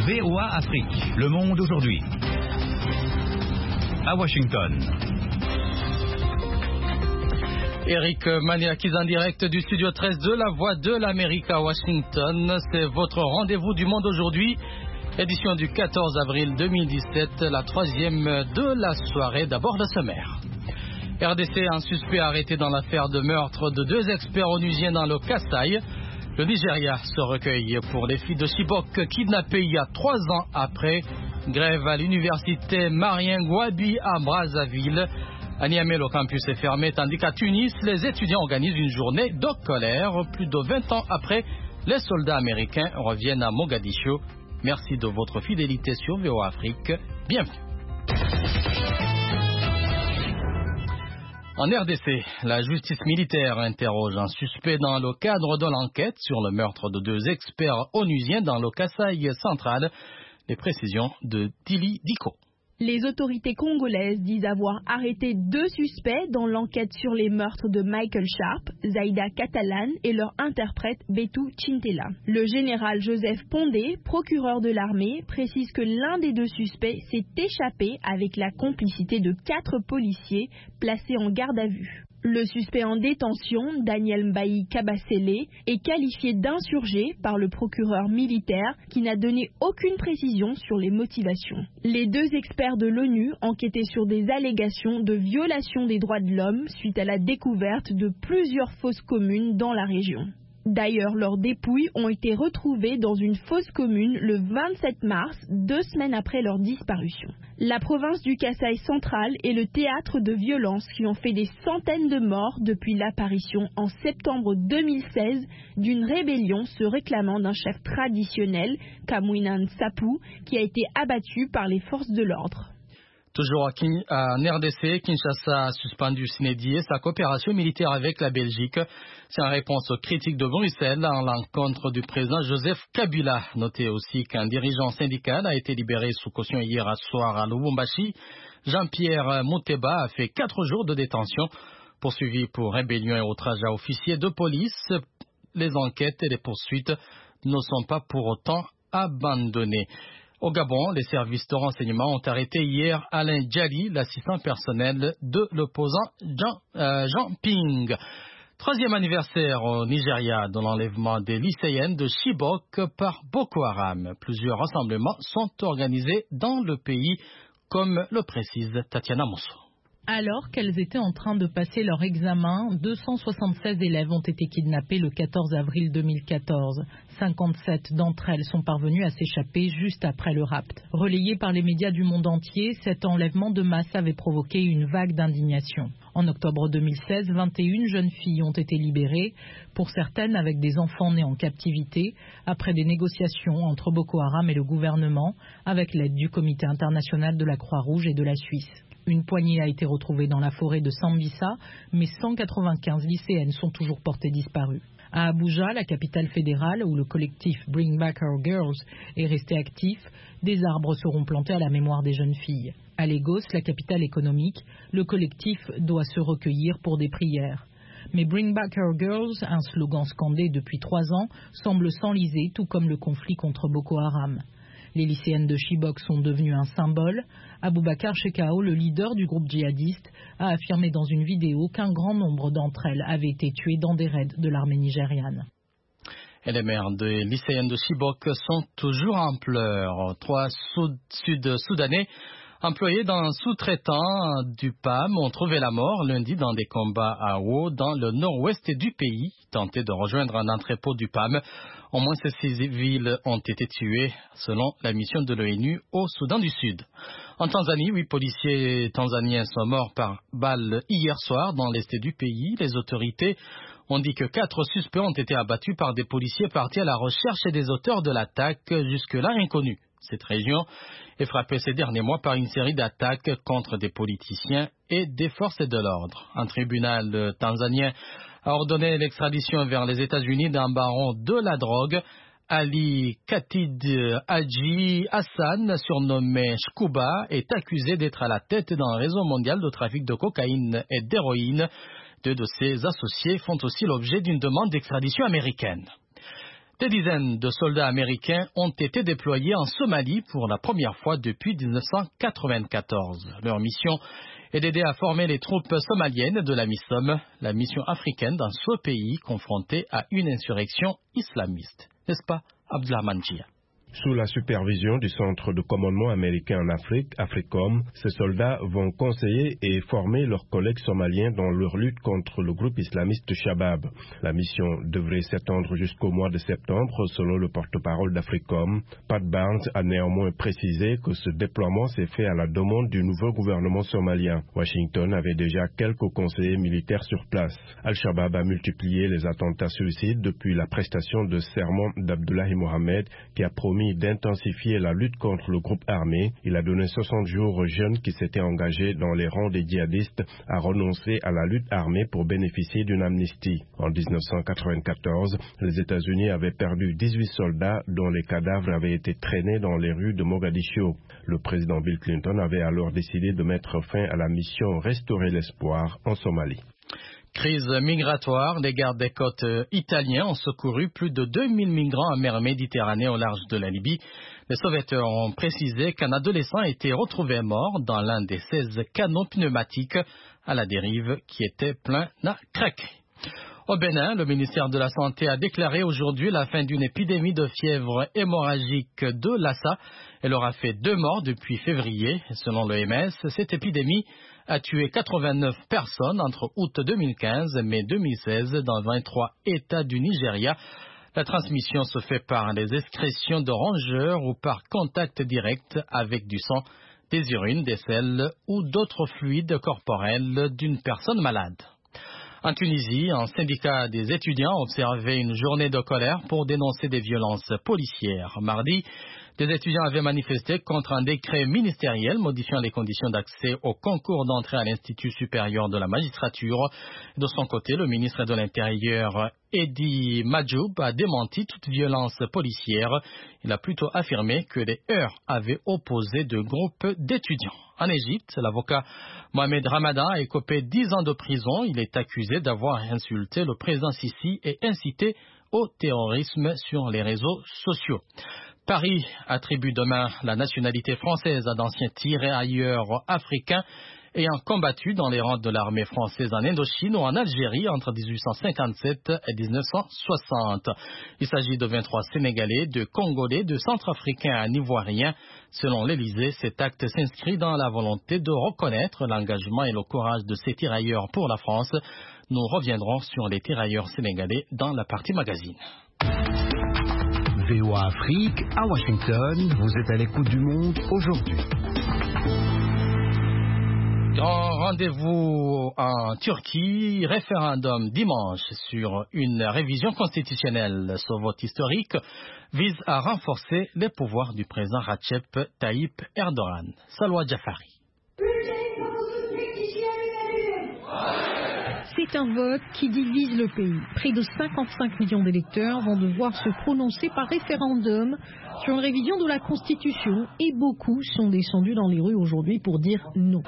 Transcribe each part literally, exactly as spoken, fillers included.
V O A Afrique, le monde aujourd'hui. À Washington. Eric Maniakis en direct du studio treize de la Voix de l'Amérique à Washington. C'est votre rendez-vous du monde aujourd'hui. Édition du quatorze avril deux mille dix-sept, la troisième de la soirée. D'abord le sommaire. R D C, un suspect arrêté dans l'affaire de meurtre de deux experts onusiens dans le Kasaï. Le Nigeria se recueille pour les filles de Chibok kidnappées il y a trois ans après. Grève à l'université Marien Gouabi à Brazzaville. À Niamey, le campus est fermé, tandis qu'à Tunis, les étudiants organisent une journée de colère. Plus de vingt ans après, les soldats américains reviennent à Mogadiscio. Merci de votre fidélité sur V O A Afrique. Bienvenue. En R D C, la justice militaire interroge un suspect dans le cadre de l'enquête sur le meurtre de deux experts onusiens dans le Kasaï central. Les précisions de Tili Diko. Les autorités congolaises disent avoir arrêté deux suspects dans l'enquête sur les meurtres de Michael Sharp, Zaïda Catalan et leur interprète Betou Chintela. Le général Joseph Pondé, procureur de l'armée, précise que l'un des deux suspects s'est échappé avec la complicité de quatre policiers placés en garde à vue. Le suspect en détention, Daniel Mbaï Kabasele, est qualifié d'insurgé par le procureur militaire qui n'a donné aucune précision sur les motivations. Les deux experts de l'ONU enquêtaient sur des allégations de violation des droits de l'homme suite à la découverte de plusieurs fosses communes dans la région. D'ailleurs, leurs dépouilles ont été retrouvées dans une fosse commune le vingt-sept mars, deux semaines après leur disparition. La province du Kasaï central est le théâtre de violences qui ont fait des centaines de morts depuis l'apparition en septembre deux mille seize d'une rébellion se réclamant d'un chef traditionnel, Kamwinan Sapou, qui a été abattu par les forces de l'ordre. Toujours en R D C, Kinshasa a suspendu sine die sa coopération militaire avec la Belgique. C'est en réponse aux critiques de Bruxelles à l'encontre du président Joseph Kabila. Notez aussi qu'un dirigeant syndical a été libéré sous caution hier soir à Lubumbashi. Jean-Pierre Mouteba a fait quatre jours de détention, poursuivi pour rébellion et outrage à officier de police. Les enquêtes et les poursuites ne sont pas pour autant abandonnées. Au Gabon, les services de renseignement ont arrêté hier Alain Djali, l'assistant personnel de l'opposant Jean, euh, Jean Ping. Troisième anniversaire au Nigeria de l'enlèvement des lycéennes de Chibok par Boko Haram. Plusieurs rassemblements sont organisés dans le pays, comme le précise Tatiana Mosso. Alors qu'elles étaient en train de passer leur examen, deux cent soixante-seize élèves ont été kidnappés le quatorze avril deux mille quatorze. cinquante-sept d'entre elles sont parvenues à s'échapper juste après le rapt. Relayé par les médias du monde entier, cet enlèvement de masse avait provoqué une vague d'indignation. En octobre deux mille seize, vingt et une jeunes filles ont été libérées, pour certaines avec des enfants nés en captivité, après des négociations entre Boko Haram et le gouvernement, avec l'aide du Comité international de la Croix-Rouge et de la Suisse. Une poignée a été retrouvée dans la forêt de Sambisa, mais cent quatre-vingt-quinze lycéennes sont toujours portées disparues. À Abuja, la capitale fédérale, où le collectif Bring Back Our Girls est resté actif, des arbres seront plantés à la mémoire des jeunes filles. À Lagos, la capitale économique, le collectif doit se recueillir pour des prières. Mais Bring Back Our Girls, un slogan scandé depuis trois ans, semble s'enliser, tout comme le conflit contre Boko Haram. Les lycéennes de Chibok sont devenues un symbole. Aboubakar Shekau, le leader du groupe djihadiste, a affirmé dans une vidéo qu'un grand nombre d'entre elles avaient été tuées dans des raids de l'armée nigériane. Et les mères des lycéennes de Chibok sont toujours en pleurs. Trois Sud-Soudanais employés d'un sous-traitant du P A M ont trouvé la mort lundi dans des combats à Wo, dans le nord-ouest du pays. Tentés de rejoindre un entrepôt du P A M, au moins ces civils ont été tués, selon la mission de l'ONU au Soudan du Sud. En Tanzanie, huit policiers tanzaniens sont morts par balle hier soir dans l'est du pays. Les autorités ont dit que quatre suspects ont été abattus par des policiers partis à la recherche des auteurs de l'attaque, jusque-là inconnus. Cette région est frappée ces derniers mois par une série d'attaques contre des politiciens et des forces de l'ordre. Un tribunal tanzanien a ordonné l'extradition vers les États-Unis d'un baron de la drogue. Ali Khatid Haji Hassan, surnommé Shkuba, est accusé d'être à la tête d'un réseau mondial de trafic de cocaïne et d'héroïne. Deux de ses associés font aussi l'objet d'une demande d'extradition américaine. Des dizaines de soldats américains ont été déployés en Somalie pour la première fois depuis mille neuf cent quatre-vingt-quatorze. Leur mission est d'aider à former les troupes somaliennes de la MISOM, la mission africaine dans ce pays confronté à une insurrection islamiste. N'est-ce pas, Abdulrahman Jia? Sous la supervision du Centre de commandement américain en Afrique, AFRICOM, ces soldats vont conseiller et former leurs collègues somaliens dans leur lutte contre le groupe islamiste Shabab. La mission devrait s'étendre jusqu'au mois de septembre, selon le porte-parole d'AFRICOM. Pat Barnes a néanmoins précisé que ce déploiement s'est fait à la demande du nouveau gouvernement somalien. Washington avait déjà quelques conseillers militaires sur place. Al-Shabaab a multiplié les attentats suicides depuis la prestation de serment d'Abdullahi Mohamed, qui a promis d'intensifier la lutte contre le groupe armé. Il a donné soixante jours aux jeunes qui s'étaient engagés dans les rangs des djihadistes à renoncer à la lutte armée pour bénéficier d'une amnistie. En mille neuf cent quatre-vingt-quatorze, les États-Unis avaient perdu dix-huit soldats dont les cadavres avaient été traînés dans les rues de Mogadiscio. Le président Bill Clinton avait alors décidé de mettre fin à la mission Restaurer l'espoir en Somalie. Crise migratoire, les gardes des côtes italiens ont secouru plus de deux mille migrants en mer Méditerranée au large de la Libye. Les sauveteurs ont précisé qu'un adolescent a été retrouvé mort dans l'un des seize canots pneumatiques à la dérive qui était plein à craquer. Au Bénin, le ministère de la Santé a déclaré aujourd'hui la fin d'une épidémie de fièvre hémorragique de Lassa. Elle aura fait deux morts depuis février. Selon l'O M S, cette épidémie a tué quatre-vingt-neuf personnes entre août deux mille quinze et mai deux mille seize dans vingt-trois États du Nigeria. La transmission se fait par les excrétions de rongeurs ou par contact direct avec du sang, des urines, des selles ou d'autres fluides corporels d'une personne malade. En Tunisie, un syndicat des étudiants a observé une journée de colère pour dénoncer des violences policières. Mardi, des étudiants avaient manifesté contre un décret ministériel modifiant les conditions d'accès au concours d'entrée à l'Institut supérieur de la magistrature. De son côté, le ministre de l'Intérieur, Edi Majoub, a démenti toute violence policière. Il a plutôt affirmé que les heurts avaient opposé deux groupes d'étudiants. En Égypte, l'avocat Mohamed Ramadan a écopé dix ans de prison. Il est accusé d'avoir insulté le président Sisi et incité au terrorisme sur les réseaux sociaux. Paris attribue demain la nationalité française à d'anciens tirailleurs africains ayant combattu dans les rangs de l'armée française en Indochine ou en Algérie entre dix-huit cent cinquante-sept et mille neuf cent soixante. Il s'agit de vingt-trois Sénégalais, de Congolais, de Centrafricains à Ivoiriens. Selon l'Élysée, cet acte s'inscrit dans la volonté de reconnaître l'engagement et le courage de ces tirailleurs pour la France. Nous reviendrons sur les tirailleurs sénégalais dans la partie magazine. V O A Afrique, à Washington, vous êtes à l'écoute du monde aujourd'hui. Grand rendez-vous en Turquie, référendum dimanche sur une révision constitutionnelle. Ce vote historique vise à renforcer les pouvoirs du président Recep Tayyip Erdogan. Salwa Jafari. C'est un vote qui divise le pays. Près de cinquante-cinq millions d'électeurs vont devoir se prononcer par référendum sur une révision de la Constitution et beaucoup sont descendus dans les rues aujourd'hui pour dire non.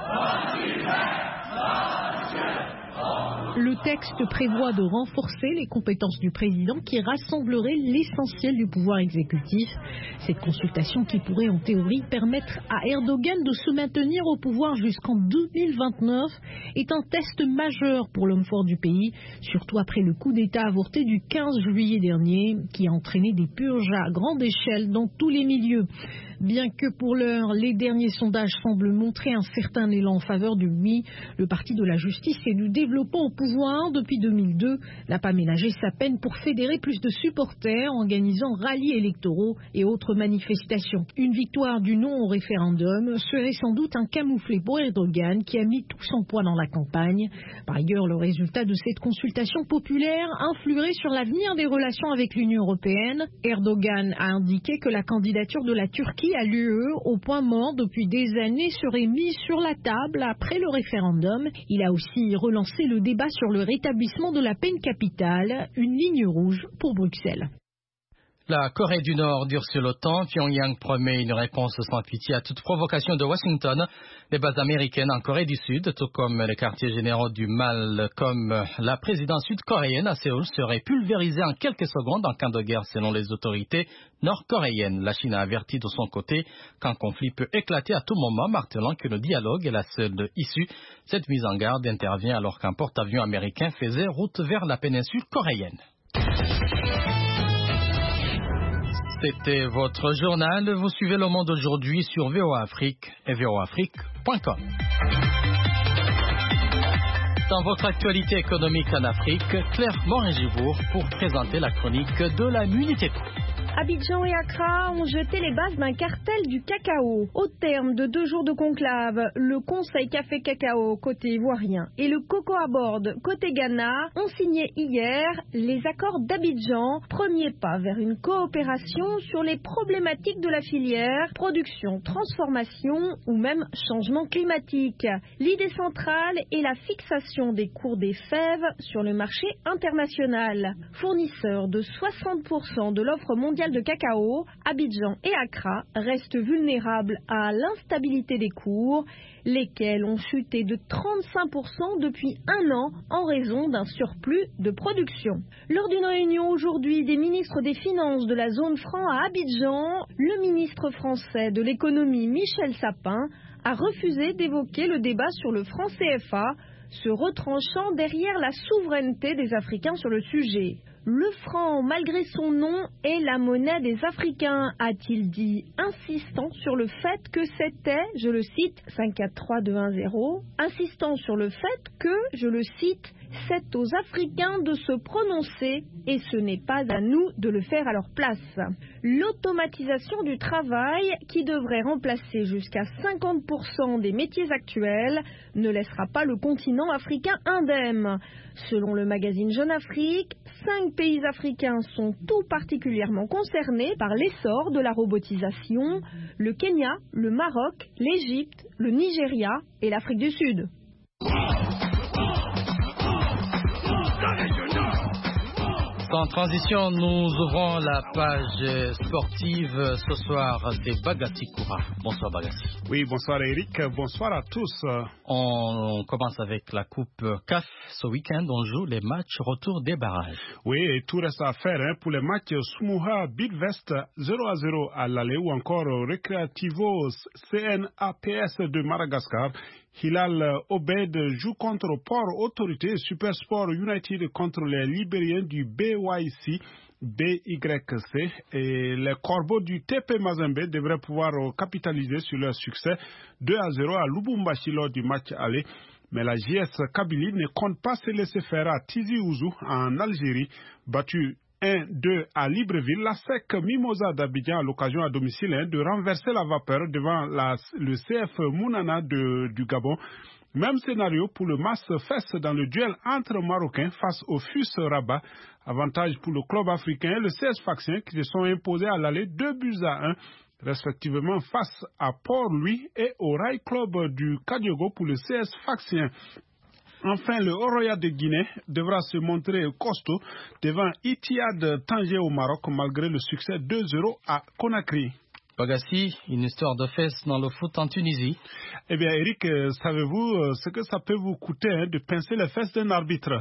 Le texte prévoit de renforcer les compétences du président qui rassemblerait l'essentiel du pouvoir exécutif. Cette consultation qui pourrait en théorie permettre à Erdogan de se maintenir au pouvoir jusqu'en deux mille vingt-neuf est un test majeur pour l'homme fort du pays, surtout après le coup d'État avorté du quinze juillet dernier qui a entraîné des purges à grande échelle dans tous les milieux. Bien que pour l'heure, les derniers sondages semblent montrer un certain élan en faveur du oui, le parti de la justice et du développement au pouvoir depuis deux mille deux n'a pas ménagé sa peine pour fédérer plus de supporters en organisant rallyes électoraux et autres manifestations. Une victoire du non au référendum serait sans doute un camouflet pour Erdogan qui a mis tout son poids dans la campagne. Par ailleurs, le résultat de cette consultation populaire influerait sur l'avenir des relations avec l'Union européenne. Erdogan a indiqué que la candidature de la Turquie à l'U E au point mort depuis des années serait mise sur la table après le référendum. Il a aussi relancé le débat sur le rétablissement de la peine capitale, une ligne rouge pour Bruxelles. La Corée du Nord durcit l'OTAN. Pyongyang promet une réponse sans pitié à toute provocation de Washington. Les bases américaines en Corée du Sud, tout comme les quartiers généraux du mal, comme la présidence sud-coréenne à Séoul, seraient pulvérisés en quelques secondes en cas de guerre selon les autorités nord-coréennes. La Chine a averti de son côté qu'un conflit peut éclater à tout moment, martelant que le dialogue est la seule issue. Cette mise en garde intervient alors qu'un porte-avions américain faisait route vers la péninsule coréenne. C'était votre journal. Vous suivez Le Monde aujourd'hui sur V O A Afrique et V O A Afrique point com. Dans votre actualité économique en Afrique, Claire Morin-Gibourg pour présenter la chronique de la Minute Éco. Abidjan et Accra ont jeté les bases d'un cartel du cacao. Au terme de deux jours de conclave, le Conseil Café Cacao côté ivoirien et le Cocoa Board côté Ghana ont signé hier les accords d'Abidjan, premier pas vers une coopération sur les problématiques de la filière, production, transformation ou même changement climatique. L'idée centrale est la fixation des cours des fèves sur le marché international. Fournisseur de soixante pour cent de l'offre mondiale de cacao, Abidjan et Accra restent vulnérables à l'instabilité des cours, lesquels ont chuté de trente-cinq pour cent depuis un an en raison d'un surplus de production. Lors d'une réunion aujourd'hui des ministres des Finances de la zone franc à Abidjan, le ministre français de l'économie Michel Sapin a refusé d'évoquer le débat sur le franc C F A, se retranchant derrière la souveraineté des Africains sur le sujet. Le franc, malgré son nom, est la monnaie des Africains, a-t-il dit, insistant sur le fait que c'était, je le cite, cinq quatre trois deux un zéro, insistant sur le fait que, je le cite, c'est aux Africains de se prononcer et ce n'est pas à nous de le faire à leur place. L'automatisation du travail, qui devrait remplacer jusqu'à cinquante pour cent des métiers actuels, ne laissera pas le continent africain indemne. Selon le magazine Jeune Afrique, cinq pays africains sont tout particulièrement concernés par l'essor de la robotisation, le Kenya, le Maroc, l'Égypte, le Nigeria et l'Afrique du Sud. En transition, nous ouvrons la page sportive. Ce soir, c'est Bagassi Koura. Bonsoir Bagassi. Oui, bonsoir Eric. Bonsoir à tous. On commence avec la Coupe C A F. Ce week-end, on joue les matchs retour des barrages. Oui, et tout reste à faire hein, pour les matchs Sumuha Bidvest zéro à zéro à l'aller ou encore Recreativo C N A P S de Madagascar. Hilal Obed joue contre Port Autorité, Super Sport United contre les Libériens du B Y C, B Y C, et les Corbeaux du T P Mazembe devraient pouvoir capitaliser sur leur succès deux à zéro à Lubumbashi lors du match aller. Mais la J S Kabylie ne compte pas se laisser faire à Tizi Ouzou en Algérie, battu un deux à Libreville. La S E C Mimosa d'Abidjan a l'occasion à domicile hein, de renverser la vapeur devant la, le C F Mounana de, du Gabon. Même scénario pour le Mas Fès dans le duel entre Marocains face au F U S Rabat. Avantage pour le club africain et le C S Sfaxien qui se sont imposés à l'aller deux buts à un, respectivement face à Port-Louis et au Rail Club du Kadiogo pour le C S Sfaxien. Enfin, le Oroya de Guinée devra se montrer costaud devant Etihad Tanger au Maroc malgré le succès deux zéro à Conakry. Bagassi, une histoire de fesses dans le foot en Tunisie. Eh bien, Eric, euh, savez-vous euh, ce que ça peut vous coûter hein, de pincer les fesses d'un arbitre?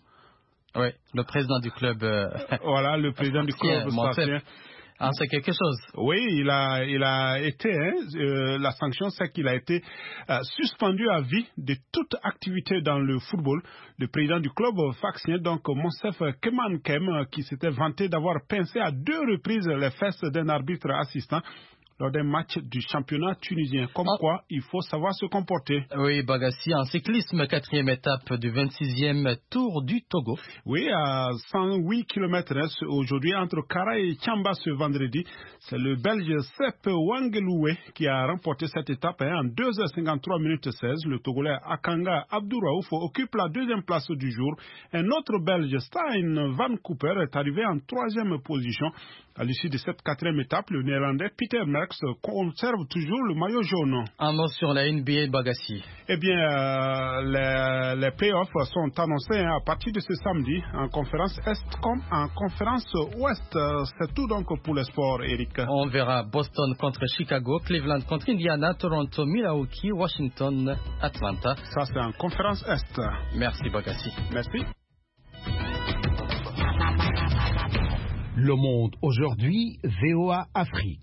Oui, le président du club. Euh, voilà, le président du club sfaxien. Ah, c'est quelque chose. Oui, il a, il a été, hein, euh, la sanction, c'est qu'il a été euh, suspendu à vie de toute activité dans le football. Le président du club sfaxien, donc Monsef Kemankem, qui s'était vanté d'avoir pincé à deux reprises les fesses d'un arbitre assistant lors d'un match du championnat tunisien. Comme ah. quoi, il faut savoir se comporter. Oui, Bagassi, en cyclisme, quatrième étape du vingt-sixième Tour du Togo. Oui, à cent huit kilomètres hein, aujourd'hui entre Kara et Tchamba ce vendredi. C'est le Belge Sepp Wangeloué qui a remporté cette étape hein, en deux heures cinquante-trois minutes seize. Le Togolais Akanga Abdouraouf occupe la deuxième place du jour. Un autre Belge, Stein Van Cooper, est arrivé en troisième position. À l'issue de cette quatrième étape, le Néerlandais Peter Merckx Forex conserve toujours le maillot jaune. Un mot sur la N B A Bagassi. Eh bien, euh, les, les playoffs sont annoncés hein, à partir de ce samedi en conférence Est comme en conférence Ouest. C'est tout donc pour le sport, Eric. On verra Boston contre Chicago, Cleveland contre Indiana, Toronto, Milwaukee, Washington, Atlanta. Ça, c'est en conférence Est. Merci Bagassi. Merci. Le Monde aujourd'hui, V O A Afrique.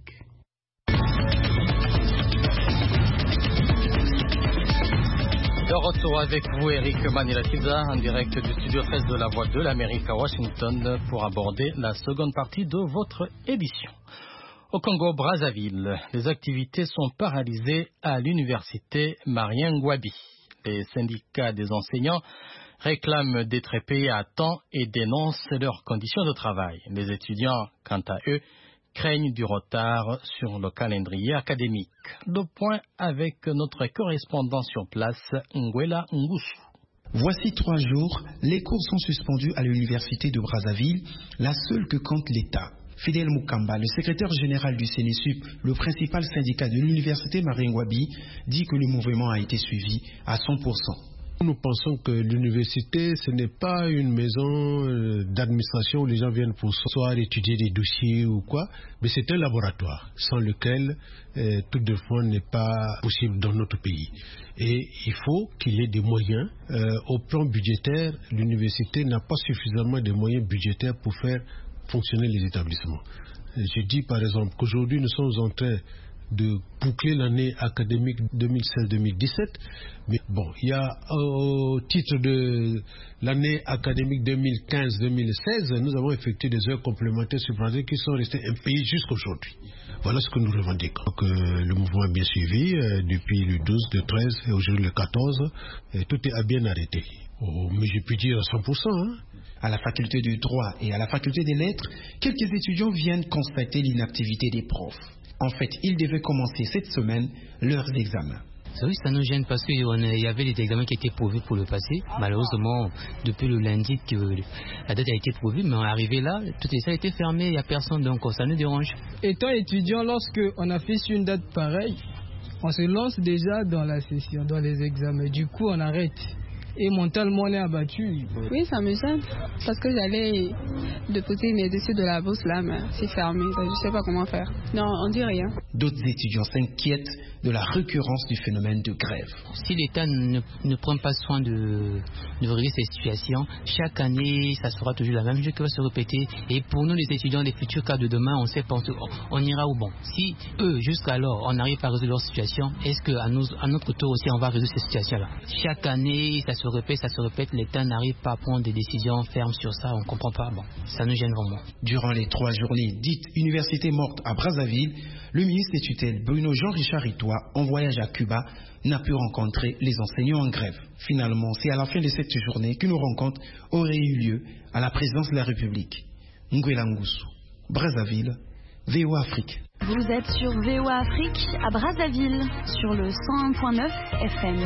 De retour avec vous, Eric Manilakiza, en direct du studio treize de la Voix de l'Amérique à Washington, pour aborder la seconde partie de votre édition. Au Congo-Brazzaville, les activités sont paralysées à l'université Marien Ngouabi. Les syndicats des enseignants réclament d'être payés à temps et dénoncent leurs conditions de travail. Les étudiants, quant à eux, craignent du retard sur le calendrier académique. Deux points avec notre correspondant sur place, Nguela Ngusu. Voici trois jours, les cours sont suspendus à l'université de Brazzaville, la seule que compte l'État. Fidel Mukamba, le secrétaire général du Sénésup, le principal syndicat de l'université Marien Ngouabi, dit que le mouvement a été suivi à cent pour cent. Nous pensons que l'université, ce n'est pas une maison d'administration où les gens viennent pour soit étudier des dossiers ou quoi, mais c'est un laboratoire sans lequel euh, tout de fois n'est pas possible dans notre pays. Et il faut qu'il y ait des moyens. Euh, au plan budgétaire, l'université n'a pas suffisamment de moyens budgétaires pour faire fonctionner les établissements. Je dis par exemple qu'aujourd'hui nous sommes en train de boucler l'année académique deux mille seize deux mille dix-sept. Mais bon, il y a au titre de l'année académique deux mille quinze deux mille seize, nous avons effectué des heures complémentaires supplémentaires qui sont restées impayées jusqu'aujourd'hui. Voilà ce que nous revendiquons. Donc, euh, le mouvement est bien suivi euh, depuis le douze, le treize et aujourd'hui le quatorze. Et tout est bien arrêté. Oh, mais je peux dire à cent pour cent. Hein. À la faculté du droit et à la faculté des lettres, quelques étudiants viennent constater l'inactivité des profs. En fait, ils devaient commencer cette semaine leurs examens. Oui, ça nous gêne parce qu'il y avait des examens qui étaient prévus pour le passé. Malheureusement, depuis le lundi que la date a été prévue, mais on est arrivé là, toutes les salles étaient fermées, il n'y a personne, donc ça nous dérange. Étant étudiant, lorsqu'on a fait sur une date pareille, on se lance déjà dans la session, dans les examens. Du coup, on arrête. Et mentalement, on est abattu. Oui, ça me gêne. Parce que j'allais déposer mes dossiers de la bourse là, mais c'est fermé. Je ne sais pas comment faire. Non, on dit rien. D'autres étudiants s'inquiètent de la récurrence du phénomène de grève. Si l'État ne, ne prend pas soin de, de régler ces situations, chaque année, ça sera toujours la même chose qui va se répéter. Et pour nous, les étudiants, les futurs cas de demain, on sait pas, on, on ira où bon. Si eux, jusqu'alors, on n'arrive pas à résoudre leur situation, est-ce qu'à à notre tour aussi, on va résoudre ces situations-là? Chaque année, ça se répète, ça se répète, l'État n'arrive pas à prendre des décisions fermes sur ça, on ne comprend pas. Bon, ça nous gêne vraiment. Durant les trois journées dites université morte à Brazzaville, le ministre des tutelles Bruno Jean-Richard Itoa, en voyage à Cuba, n'a pu rencontrer les enseignants en grève. Finalement, c'est à la fin de cette journée qu'une rencontre aurait eu lieu à la présidence de la République. Nguela Ngusu, Brazzaville, V O A Afrique. Vous êtes sur V O A Afrique à Brazzaville, sur le cent un point neuf F M.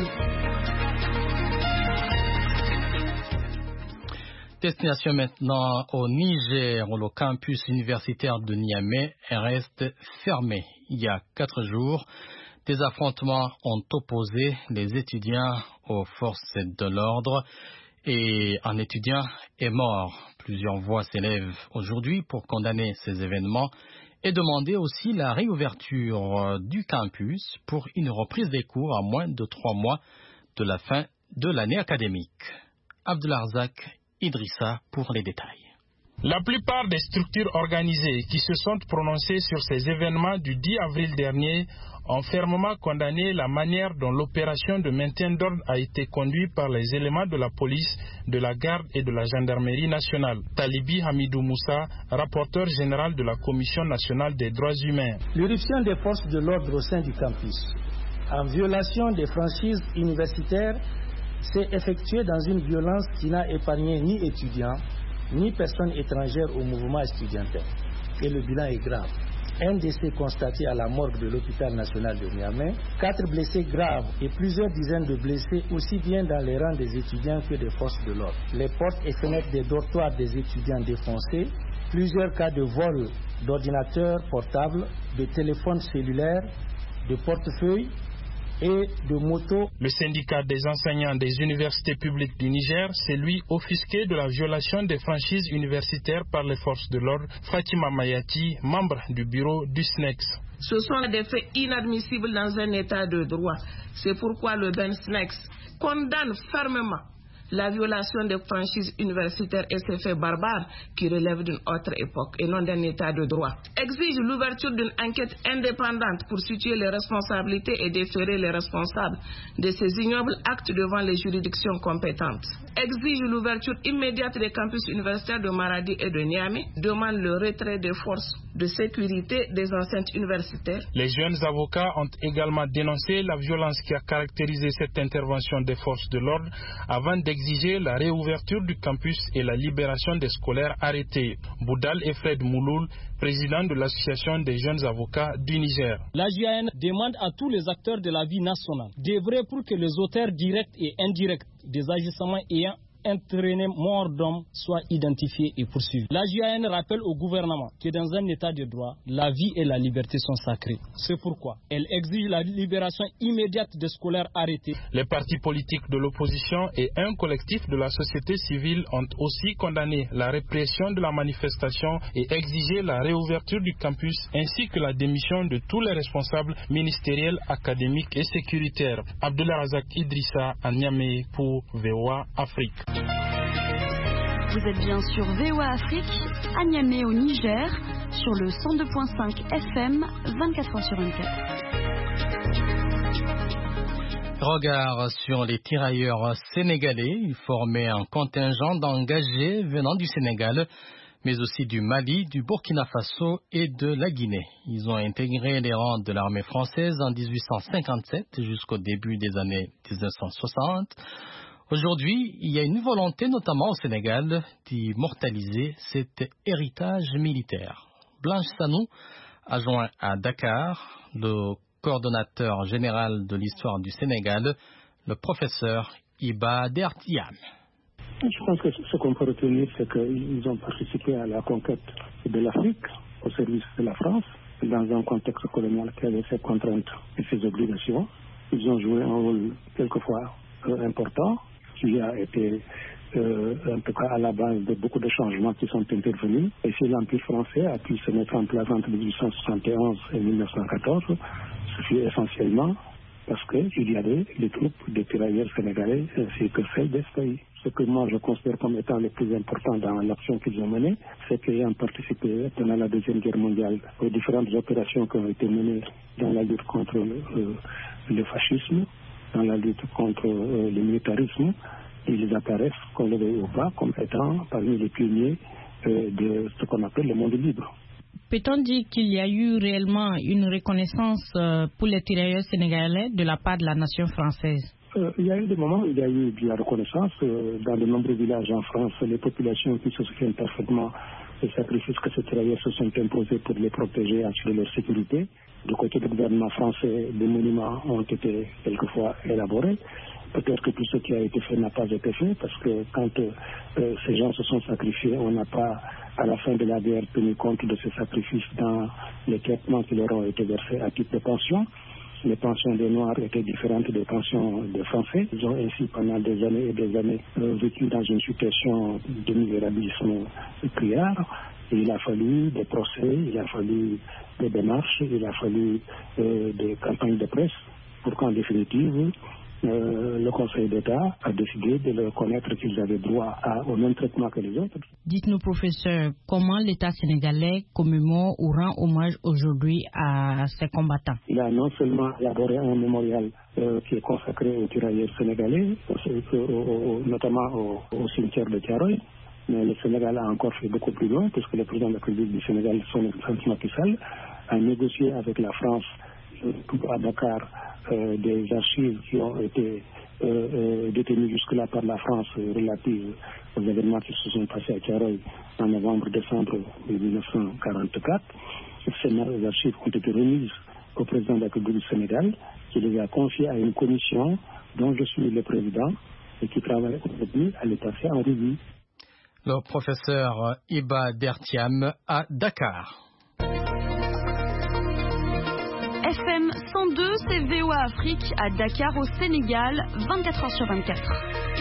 Destination maintenant au Niger, où le campus universitaire de Niamey reste fermé. Il y a quatre jours, des affrontements ont opposé les étudiants aux forces de l'ordre et un étudiant est mort. Plusieurs voix s'élèvent aujourd'hui pour condamner ces événements et demander aussi la réouverture du campus pour une reprise des cours à moins de trois mois de la fin de l'année académique. Abdelarzak Idrissa pour les détails. La plupart des structures organisées qui se sont prononcées sur ces événements du dix avril dernier ont fermement condamné la manière dont l'opération de maintien d'ordre a été conduite par les éléments de la police, de la garde et de la gendarmerie nationale. Talibi Hamidou Moussa, rapporteur général de la Commission nationale des droits humains. L'irruption des forces de l'ordre au sein du campus, en violation des franchises universitaires, s'est effectuée dans une violence qui n'a épargné ni étudiants, ni personnes étrangères au mouvement estudiantin. Et le bilan est grave. Un décès constaté à la morgue de l'hôpital national de Niamey, quatre blessés graves et plusieurs dizaines de blessés aussi bien dans les rangs des étudiants que des forces de l'ordre. Les portes et fenêtres des dortoirs des étudiants défoncées, plusieurs cas de vol d'ordinateurs portables, de téléphones cellulaires, de portefeuilles et de motos. Le syndicat des enseignants des universités publiques du Niger s'est lui offusqué de la violation des franchises universitaires par les forces de l'ordre. Fatima Mayati, membre du bureau du S N E X. Ce sont des faits inadmissibles dans un état de droit. C'est pourquoi le B E N S N E X condamne fermement la violation des franchises universitaires et ces faits barbares qui relèvent d'une autre époque et non d'un état de droit. Exige l'ouverture d'une enquête indépendante pour situer les responsabilités et déférer les responsables de ces ignobles actes devant les juridictions compétentes. Exige l'ouverture immédiate des campus universitaires de Maradi et de Niamey. Demande le retrait des forces de sécurité des enceintes universitaires. Les jeunes avocats ont également dénoncé la violence qui a caractérisé cette intervention des forces de l'ordre avant d'exiger la réouverture du campus et la libération des scolaires arrêtés. Boudal et Fred Mouloul, président de l'association des jeunes avocats du Niger. La J A N demande à tous les acteurs de la vie nationale d'œuvrer pour que les auteurs directs et indirects des agissements ayant entraîné mort d'homme soient identifiés et poursuivis. La J A N rappelle au gouvernement que dans un état de droit, la vie et la liberté sont sacrées. C'est pourquoi elle exige la libération immédiate des scolaires arrêtés. Les partis politiques de l'opposition et un collectif de la société civile ont aussi condamné la répression de la manifestation et exigé la réouverture du campus ainsi que la démission de tous les responsables ministériels, académiques et sécuritaires. Abdullah Razak Idrissa à Niamey pour V O A Afrique. Vous êtes bien sur V O A Afrique, à Niamey au Niger, sur le cent deux virgule cinq F M, vingt-quatre heures sur vingt-quatre. Regard sur les tirailleurs sénégalais. Ils formaient un contingent d'engagés venant du Sénégal, mais aussi du Mali, du Burkina Faso et de la Guinée. Ils ont intégré les rangs de l'armée française en dix-huit cent cinquante-sept jusqu'au début des années dix-neuf cent soixante. Aujourd'hui, il y a une volonté, notamment au Sénégal, d'immortaliser cet héritage militaire. Blanche Sanou a joint à Dakar le coordonnateur général de l'histoire du Sénégal, le professeur Iba Dertiam. Je pense que ce qu'on peut retenir, c'est qu'ils ont participé à la conquête de l'Afrique au service de la France, dans un contexte colonial qui avait ses contraintes et ses obligations. Ils ont joué un rôle quelquefois euh, important, qui a été euh, en tout cas à la base de beaucoup de changements qui sont intervenus. Et si l'Empire français a pu se mettre en place entre dix-huit cent soixante et onze et mille neuf cent quatorze, ce fut essentiellement parce qu'il y avait les troupes de tirailleurs sénégalais ainsi que celles des pays. Ce que moi je considère comme étant le plus important dans l'action qu'ils ont menée, c'est qu'ils ont participé pendant la Deuxième Guerre mondiale aux différentes opérations qui ont été menées dans la lutte contre euh, le fascisme, dans la lutte contre euh, le militarisme. Ils apparaissent, qu'on le veuille ou pas, comme étant parmi les pionniers euh, de ce qu'on appelle le monde libre. Peut-on dire qu'il y a eu réellement une reconnaissance euh, pour les tirailleurs sénégalais de la part de la nation française? euh, Il y a eu des moments où il y a eu de la reconnaissance. Euh, dans de nombreux villages en France, les populations qui se souviennent parfaitement des sacrifices que ces tirailleurs se sont imposés pour les protéger et assurer leur sécurité. Du côté du gouvernement français, des monuments ont été quelquefois élaborés. Peut-être que tout ce qui a été fait n'a pas été fait, parce que quand euh, ces gens se sont sacrifiés, on n'a pas, à la fin de la guerre, tenu compte de ces sacrifices dans les traitements qui leur ont été versés à titre de pension. Les pensions des Noirs étaient différentes des pensions des Français. Ils ont ainsi, pendant des années et des années, euh, vécu dans une situation de misérabilisme criard. Et il a fallu des procès, il a fallu des démarches, il a fallu euh, des campagnes de presse pour qu'en définitive, Euh, le Conseil d'État a décidé de leur reconnaître qu'ils avaient droit à, au même traitement que les autres. Dites-nous, professeur, comment l'État sénégalais commémore ou rend hommage aujourd'hui à ces combattants? Il a non seulement élaboré un mémorial euh, qui est consacré aux tirailleurs sénégalais, euh, notamment au, au cimetière de Thiaroye, mais le Sénégal a encore fait beaucoup plus loin, puisque le président de la République du Sénégal, son Excellence Macky Sall, a négocié avec la France euh, à Dakar Euh, des archives qui ont été euh, euh, détenues jusque-là par la France euh, relatives aux événements qui se sont passés à Thiaroye en novembre-décembre mille neuf cent quarante-quatre. Ces archives ont été remises au président de la République du Sénégal, qui les a confiées à une commission dont je suis le président et qui travaille aujourd'hui à l'état fait en revue. Le professeur Iba Dertiam à Dakar. F M cent deux, c'est V O A Afrique à Dakar au Sénégal, vingt-quatre heures sur vingt-quatre.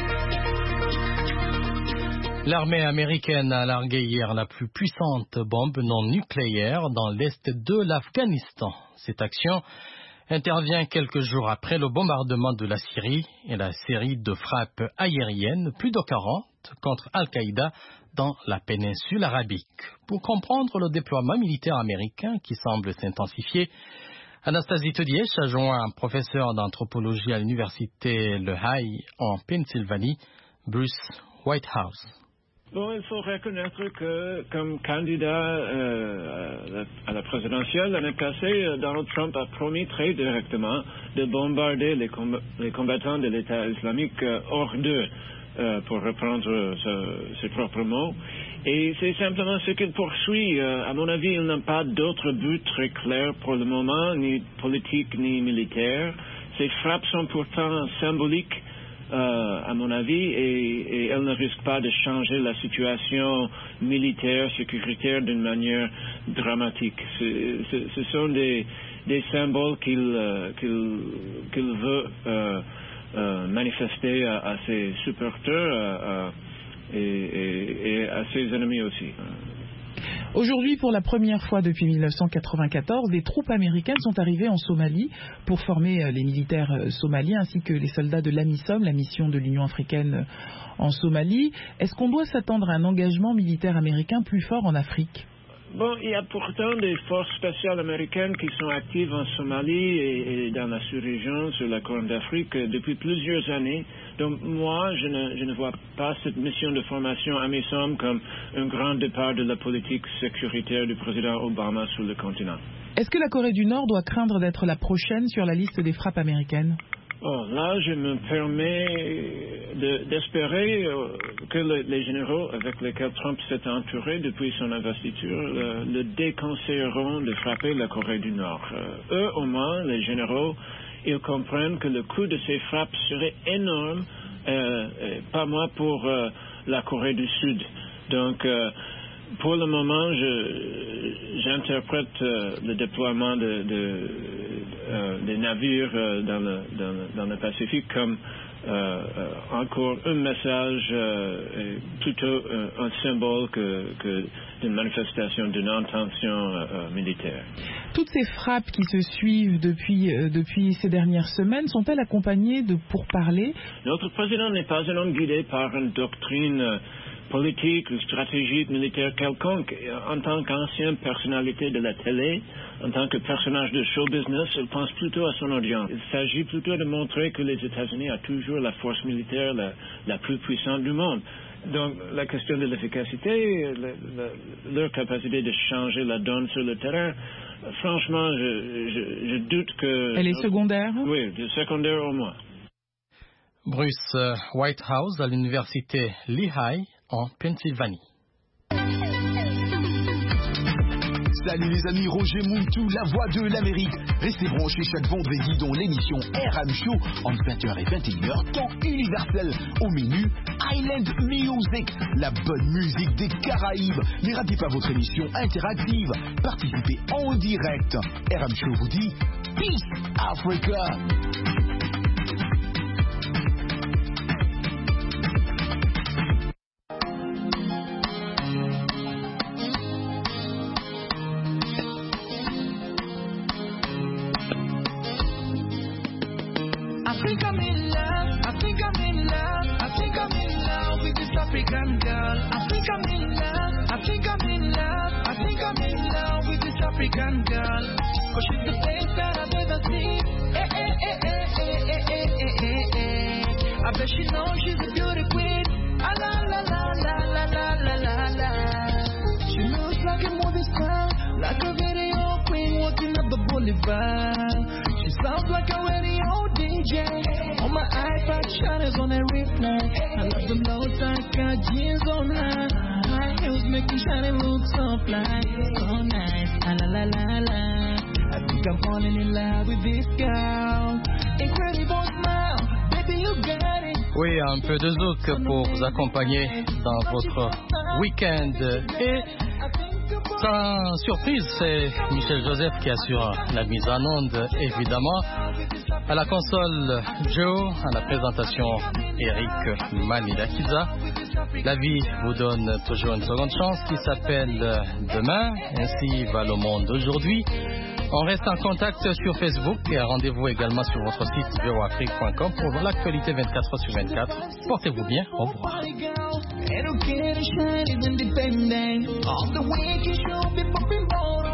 L'armée américaine a largué hier la plus puissante bombe non nucléaire dans l'est de l'Afghanistan. Cette action intervient quelques jours après le bombardement de la Syrie et la série de frappes aériennes, plus de quarante, contre Al-Qaïda dans la péninsule arabique. Pour comprendre le déploiement militaire américain qui semble s'intensifier, Anastasie Todièche a joint un professeur d'anthropologie à l'université Lehigh en Pennsylvanie, Bruce Whitehouse. Bon, il faut reconnaître que, comme candidat euh, à la présidentielle l'année passée, Donald Trump a promis très directement de bombarder les, com- les combattants de l'État islamique euh, hors d'eux, euh, pour reprendre ce, ses propres mots. Et c'est simplement ce qu'il poursuit. Euh, à mon avis, il n'a pas d'autre but très clair pour le moment, ni politique ni militaire. Ces frappes sont pourtant symboliques. Euh, à mon avis, et, et elle ne risque pas de changer la situation militaire, sécuritaire d'une manière dramatique. C'est, c'est, ce sont des, des symboles qu'il, euh, qu'il, qu'il veut euh, euh, manifester à, à ses supporters euh, et, et, et à ses ennemis aussi. Aujourd'hui, pour la première fois depuis mille neuf cent quatre-vingt-quatorze, des troupes américaines sont arrivées en Somalie pour former les militaires somaliens ainsi que les soldats de l'AMISOM, la mission de l'Union africaine en Somalie. Est-ce qu'on doit s'attendre à un engagement militaire américain plus fort en Afrique ? Bon, il y a pourtant des forces spéciales américaines qui sont actives en Somalie et, et dans la sous-région sur la Corne d'Afrique depuis plusieurs années. Donc moi, je ne, je ne vois pas cette mission de formation AMISOM comme un grand départ de la politique sécuritaire du président Obama sur le continent. Est-ce que la Corée du Nord doit craindre d'être la prochaine sur la liste des frappes américaines ? Oh, là, je me permets de, d'espérer euh, que le, les généraux avec lesquels Trump s'est entouré depuis son investiture le, le déconseilleront de frapper la Corée du Nord. Euh, eux, au moins, les généraux, ils comprennent que le coût de ces frappes serait énorme, euh, pas moins pour euh, la Corée du Sud. Donc, euh, pour le moment, je, j'interprète euh, le déploiement de, de, euh, des navires euh, dans, le, dans, le, dans le Pacifique comme euh, euh, encore un message, euh, plutôt euh, un symbole que, que d'une manifestation d'une intention euh, militaire. Toutes ces frappes qui se suivent depuis, euh, depuis ces dernières semaines sont-elles accompagnées de pourparlers ? Notre président n'est pas un homme guidé par une doctrine euh, politique ou stratégique militaire quelconque. En tant qu'ancienne personnalité de la télé, en tant que personnage de show business, il pense plutôt à son audience. Il s'agit plutôt de montrer que les États-Unis ont toujours la force militaire la, la plus puissante du monde. Donc la question de l'efficacité, le, le, leur capacité de changer la donne sur le terrain, franchement, je, je, je doute que... Elle est secondaire ? Oui, de secondaire au moins. Bruce Whitehouse à l'université Lehigh en Pennsylvanie. Salut les amis, Roger Muntu, la voix de l'Amérique. Restez branchés chaque vendredi dans l'émission R M Show entre vingt heures et vingt et une heures, temps universel. Au menu, Island Music, la bonne musique des Caraïbes. Ne ratez pas votre émission interactive. Participez en direct. R M Show vous dit Peace Africa. African girl, I think I'm in love, I think I'm in love, I think I'm in love with this African girl. Cause she's the best that I've ever seen. Eh, eh, eh, eh, eh, eh, eh, eh, eh, eh. I bet she knows she's a beauty queen. Ah, la, la, la, la, la, la, la, la, la. She looks like a movie star, like a video queen walking up the boulevard. She sounds like a radio D J. On my iPad, shadows on a replay. I love the low tight, got jeans on her. High heels making shiny look so fly. So nice, ah, la la la la. I think I'm falling in love with this girl. Incredible smile, big Oui, un peu de zouk pour vous accompagner dans votre week-end. Et sans surprise, c'est Michel Joseph qui assure la mise en onde, évidemment. À la console, Joe, à la présentation, Eric Manilakiza. La vie vous donne toujours une seconde chance qui s'appelle Demain. Ainsi va le monde aujourd'hui. On reste en contact sur Facebook et rendez-vous également sur votre site v o afrique point com pour voir l'actualité vingt-quatre heures sur vingt-quatre. Portez-vous bien, au revoir.